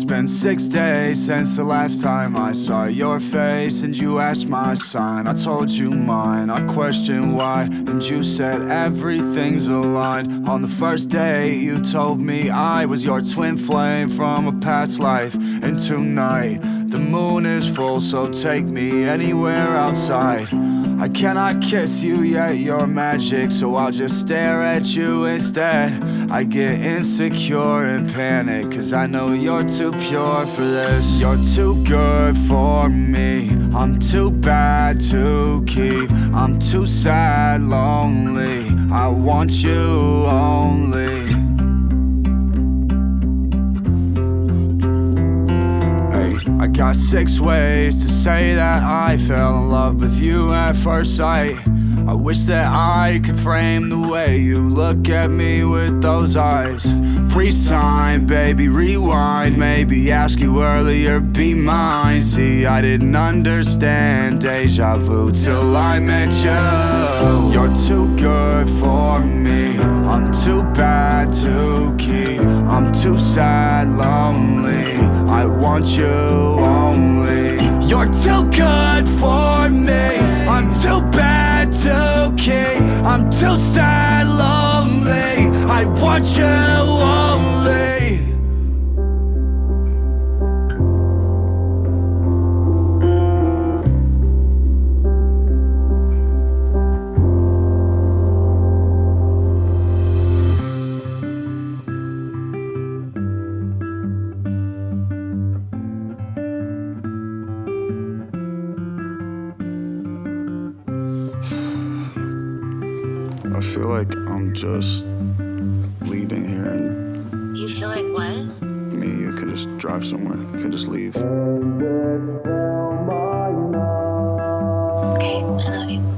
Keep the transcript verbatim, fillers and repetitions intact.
been six days since the last time I saw your face and you asked my sign. I told you mine, I questioned why, and you said everything's aligned. On the first day you told me I was your twin flame from a past life. And tonight the moon is full, so take me anywhere outside. I cannot kiss you yet, you're magic, so I'll just stare at you instead. I get insecure and panic, cause I know you're too pure for this. You're too good for me, I'm too bad to keep. I'm too sad, lonely, I want you only. I got six ways to say that I fell in love with you at first sight. I wish that I could frame the way you look at me with those eyes. Freeze time, baby, rewind. Maybe ask you earlier, be mine. See, I didn't understand deja vu till I met you. You're too good for me, I'm too bad to keep. I'm too sad, lonely, I want you only. You're too good for me, I'm too bad to keep. I'm too sad, lonely, I want you only. I feel like I'm just leaving here and... You feel like what? Me, you could just drive somewhere, you could just leave. Okay, I love you.